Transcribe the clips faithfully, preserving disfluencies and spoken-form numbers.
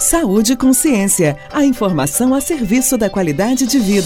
Saúde e Consciência, a informação a serviço da qualidade de vida.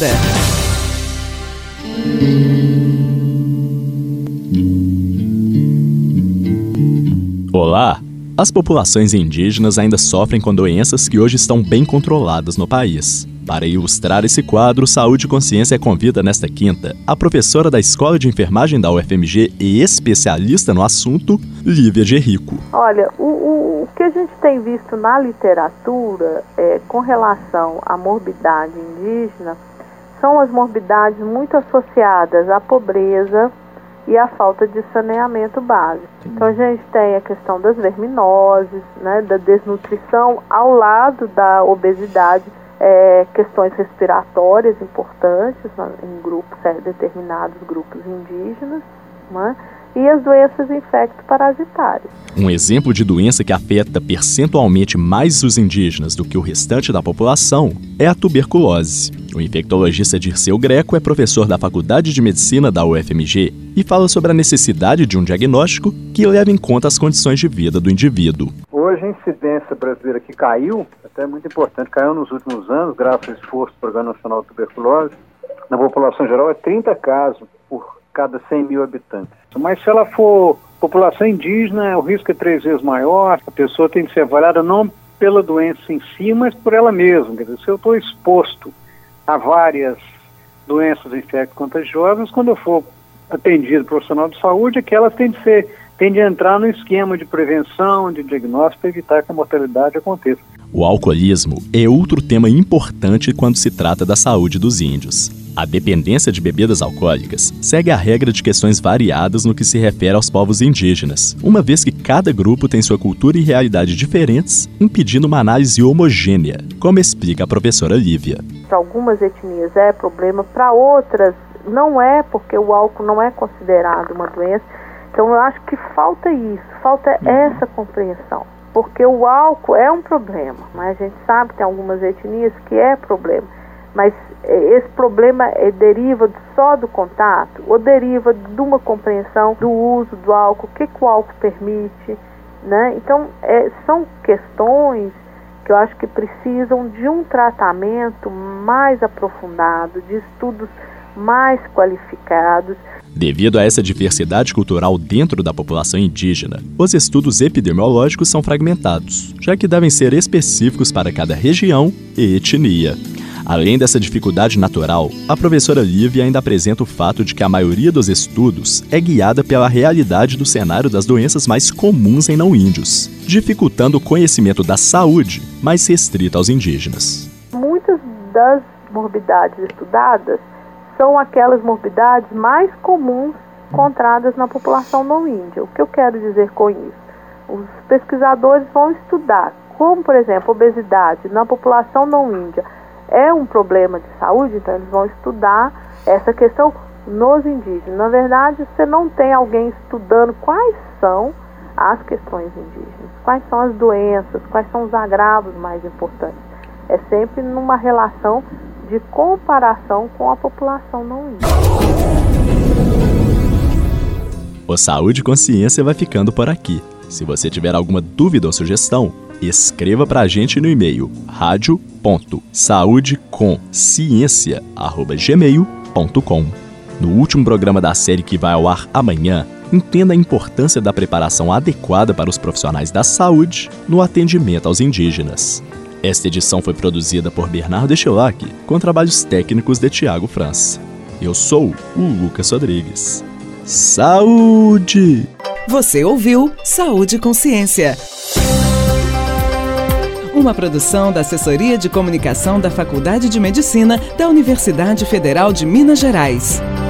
Olá! As populações indígenas ainda sofrem com doenças que hoje estão bem controladas no país. Para ilustrar esse quadro, Saúde e Consciência convida nesta quinta a professora da Escola de Enfermagem da U F M G e especialista no assunto, Lívia Gerrico. Olha, o, o, o que a gente tem visto na literatura é, com relação à morbidade indígena são as morbidades muito associadas à pobreza e à falta de saneamento básico. Então a gente tem a questão das verminoses, né, da desnutrição, ao lado da obesidade, é, questões respiratórias importantes né, em grupos, é, determinados grupos indígenas, né, e as doenças infecto-parasitárias. Um exemplo de doença que afeta percentualmente mais os indígenas do que o restante da população é a tuberculose. O infectologista Dirceu Greco é professor da Faculdade de Medicina da U F M G e fala sobre a necessidade de um diagnóstico que leve em conta as condições de vida do indivíduo. Hoje a incidência brasileira que caiu, até é muito importante, caiu nos últimos anos, graças ao esforço do Programa Nacional de Tuberculose, na população geral é trinta casos por cada cem mil habitantes. Mas se ela for população indígena, o risco é três vezes maior, a pessoa tem que ser avaliada não pela doença em si, mas por ela mesma. Quer dizer, se eu estou exposto a várias doenças infecto-contagiosas, quando eu for atendido profissional de saúde, é que elas têm de ser, têm de entrar no esquema de prevenção, de diagnóstico, para evitar que a mortalidade aconteça. O alcoolismo é outro tema importante quando se trata da saúde dos índios. A dependência de bebidas alcoólicas segue a regra de questões variadas no que se refere aos povos indígenas, uma vez que cada grupo tem sua cultura e realidade diferentes, impedindo uma análise homogênea, como explica a professora Lívia. Para algumas etnias é problema, para outras não é, porque o álcool não é considerado uma doença. Então eu acho que falta isso, falta essa compreensão. Porque o álcool é um problema, mas a gente sabe que tem algumas etnias que é problema. Mas esse problema é, deriva só do contato ou deriva de uma compreensão do uso do álcool, o que, que o álcool permite, né? Então, é, são questões que eu acho que precisam de um tratamento mais aprofundado, de estudos mais qualificados. Devido a essa diversidade cultural dentro da população indígena, os estudos epidemiológicos são fragmentados, já que devem ser específicos para cada região e etnia. Além dessa dificuldade natural, a professora Lívia ainda apresenta o fato de que a maioria dos estudos é guiada pela realidade do cenário das doenças mais comuns em não-índios, dificultando o conhecimento da saúde mais restrita aos indígenas. Muitas das morbidades estudadas são aquelas morbidades mais comuns encontradas na população não-índia. O que eu quero dizer com isso? Os pesquisadores vão estudar como, por exemplo, obesidade na população não-índia é um problema de saúde, então eles vão estudar essa questão nos indígenas. Na verdade, você não tem alguém estudando quais são as questões indígenas, quais são as doenças, quais são os agravos mais importantes. É sempre numa relação de comparação com a população não indígena. O Saúde e Consciência vai ficando por aqui. Se você tiver alguma dúvida ou sugestão, escreva para a gente no e-mail radio ponto saúde com ciência arroba gmail ponto com. No último programa da série que vai ao ar amanhã, entenda a importância da preparação adequada para os profissionais da saúde no atendimento aos indígenas. Esta edição foi produzida por Bernardo Estilac, com trabalhos técnicos de Tiago França. Eu sou o Lucas Rodrigues. Saúde! Você ouviu Saúde e Consciência. Uma produção da Assessoria de Comunicação da Faculdade de Medicina da Universidade Federal de Minas Gerais.